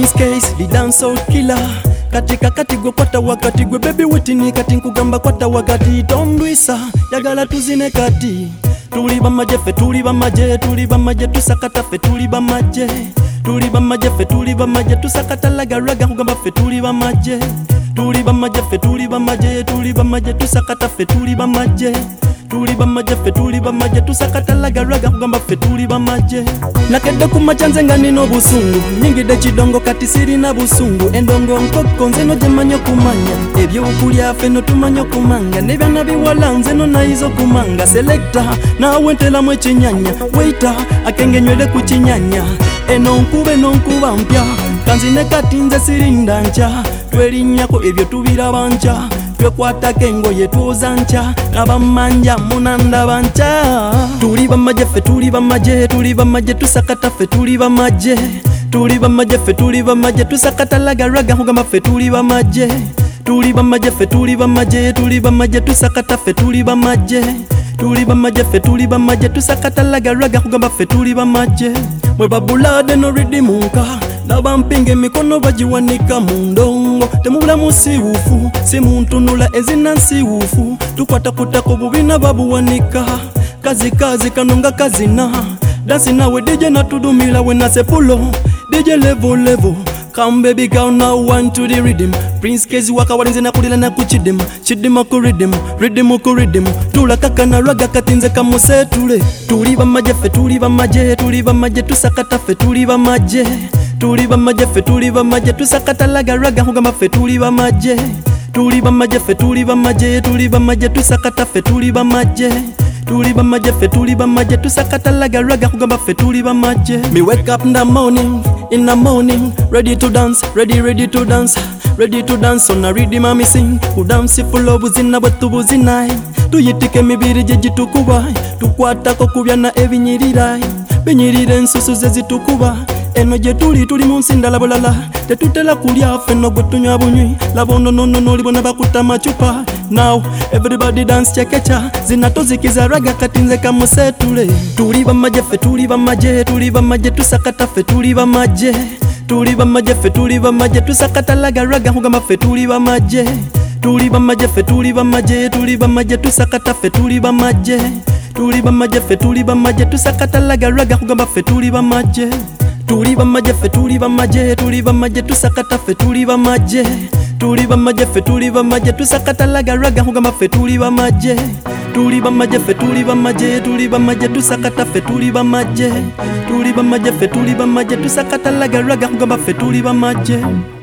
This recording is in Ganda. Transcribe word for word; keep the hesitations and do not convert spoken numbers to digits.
Prince Case, the dancehall killer. Katika kati gwe kwata wakati gwe baby witini kati nkugamba kwata wakati tondwisa yagala tuzine kati tuli bamaje fe tuli bamaje tuli bamaje tusakata fe tuli bamaje tuli bamaje fe tuli bamaje tusakata laga raga kugamba fe tuli bamaje tuli bamaje fe tuli bamaje tuli bamaje tusakata fe tuli bamaje tuli bamaje fe tuli bamaje tusakata laga raga kugamba fe tuli bamaje nakedde kumachanze nga nino busungu nyingide kidongo kati siri na busungu endongo nkoko nze no jemanyo kumanya ebyo okulya fe no tumanyo kumanga nebyana biwala nze no nayizo kumanga selector nawe ntela mwe kinyanya waiter akengenywele ku kinyanya eno nkube no nkuba mpya kanzine kati nze sirinda ncha twelinnyako ebyo tubiraba ncha twekwatako engoye tuuza ncha nabamanja munanda bancha tuli bamaje fe tuli bamaje tuli bamaje tusakata fe tuli bamaje tuli bamaje fe tuli bamaje tusakata laga raga kugamba fe tuli bamaje tuli bamaje fe tuli bamaje tuli bamaje tusakata fe tuli bamaje tuli bamaje fe tuli bamaje tusakata laga raga kugamba fe tuli bamaje mwe babulade no ridimunka nabampinga emikono bagiwanika mu ndongo temubula musiwufu si muntunula ezina nsiwufu tukwatakutako bubina babuwanika kazi kazi kanonga kazina dansi nawe D J natudumila wena sepulo D J level level come baby girl now one to the rhythm Prince Case waka walinze nakulila na kuchidem chidima ku rhythm rhythm ku rhythm tula kaka na raga katinze kamuse tule tuli bamaje fe tuli bamaje tuli bamaje tusakata fe tuli bamaje tuli bamaje fe tuli bamaje tusakata laga raga kugamba fe tuli bamaje tuli bamaje fe tuli bamaje tuli bamaje tusakata fe tuli bamaje tuli bamaje fe tuli bamaje tusakata laga raga kugamba fe tuli bamaje me wake up in the morning in the morning ready to dance ready ready to dance ready to dance on a rhythm mami sing ku dance full of buzina batu buzinai tuyitike mibiri je jitukuba tukwatako kubyana ebinyirira binyirire ensusu ze zitukuba eno je tuli tuli munsi ndala bulala tetutela kulya fe no gutunywa bunywi labono no no no libona bakuta machupa now everybody dance chekecha zinatozikiza raga katinze kamusetule tuli bamaje fe tuli bamaje tuli bamaje tusakata fe tuli bamaje tuli bamaje fe tuli bamaje tusakata laga raga kugamba fe tuli bamaje tuli bamaje fe tuli bamaje tuli bamaje tusakata fe tuli bamaje tuli bamaje fe tuli bamaje tusakata laga raga kugamba fe tuli bamaje tuli bamaje fe tuli bamaje tuli bamaje tusakata fe tuli bamaje tuli bamaje fe tuli bamaje tusakata laga raga kugamba fe tuli bamaje tuli bamaje fe tuli bamaje tuli bamaje tusakata fe tuli bamaje tuli bamaje fe tuli bamaje tusakata laga raga kugamba fe tuli bamaje